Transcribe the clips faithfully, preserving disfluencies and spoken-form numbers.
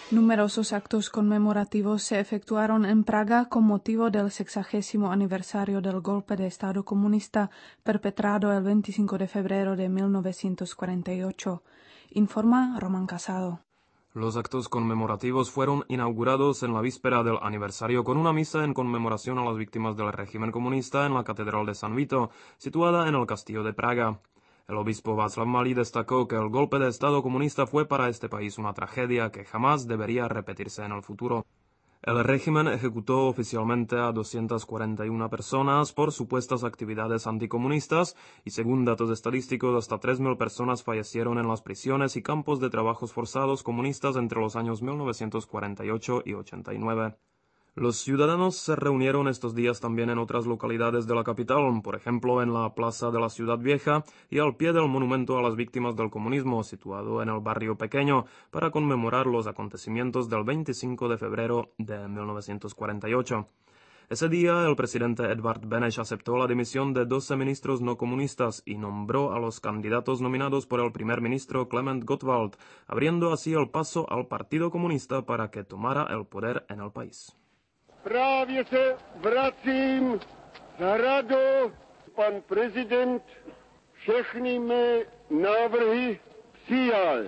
Numerosos actos conmemorativos se efectuaron en Praga con motivo del sexagésimo aniversario del golpe de Estado comunista perpetrado el veinticinco de febrero de mil novecientos cuarenta y ocho. Informa Román Casado. Los actos conmemorativos fueron inaugurados en la víspera del aniversario con una misa en conmemoración a las víctimas del régimen comunista en la Catedral de San Vito, situada en el Castillo de Praga. El obispo Václav Malý destacó que el golpe de Estado comunista fue para este país una tragedia que jamás debería repetirse en el futuro. El régimen ejecutó oficialmente a doscientas cuarenta y una personas por supuestas actividades anticomunistas y según datos estadísticos hasta tres mil personas fallecieron en las prisiones y campos de trabajos forzados comunistas entre los años mil novecientos cuarenta y ocho y ochenta y nueve. Los ciudadanos se reunieron estos días también en otras localidades de la capital, por ejemplo en la Plaza de la Ciudad Vieja y al pie del monumento a las víctimas del comunismo, situado en el barrio Pequeño, para conmemorar los acontecimientos del veinticinco de febrero de mil novecientos cuarenta y ocho. Ese día, el presidente Edvard Beneš aceptó la dimisión de doce ministros no comunistas y nombró a los candidatos nominados por el primer ministro Klement Gottwald, abriendo así el paso al Partido Comunista para que tomara el poder en el país. Právě se vracím za rado, pan prezident všechny mé návrhy přijal.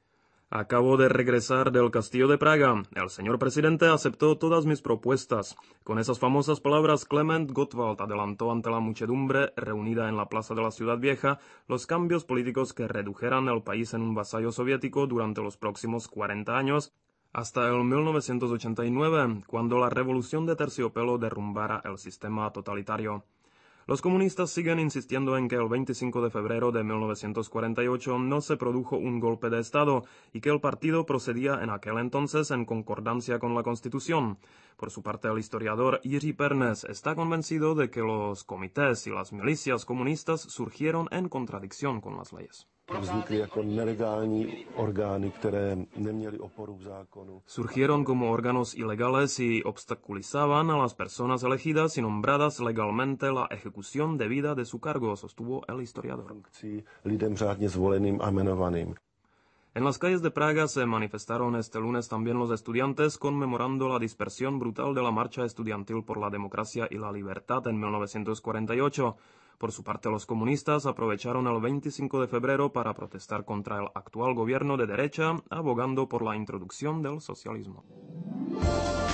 Acabo de regresar del Castillo de Praga. El señor presidente aceptó todas mis propuestas. Con esas famosas palabras, Klement Gottwald adelantó ante la muchedumbre reunida en la Plaza de la Ciudad Vieja los cambios políticos que redujeran el país en un vasallo soviético durante los próximos cuarenta años, hasta el mil novecientos ochenta y nueve, cuando la revolución de terciopelo derrumbara el sistema totalitario. Los comunistas siguen insistiendo en que el veinticinco de febrero de mil novecientos cuarenta y ocho no se produjo un golpe de Estado y que el partido procedía en aquel entonces en concordancia con la Constitución. Por su parte, el historiador Jiří Pernes está convencido de que los comités y las milicias comunistas surgieron en contradicción con las leyes. Vznikly jako nelegální orgány, které neměly oporu v zákonu. Surgieron como órganos ilegales y obstaculizaban a las personas elegidas y nombradas legalmente la ejecución debida de su cargo, sostuvo el historiador. Lidem řádně zvoleným a jmenovaným. En las calles de Praga se manifestaron este lunes también los estudiantes conmemorando la dispersión brutal de la marcha estudiantil por la democracia y la libertad en mil novecientos cuarenta y ocho. Por su parte, los comunistas aprovecharon el veinticinco de febrero para protestar contra el actual gobierno de derecha, abogando por la introducción del socialismo.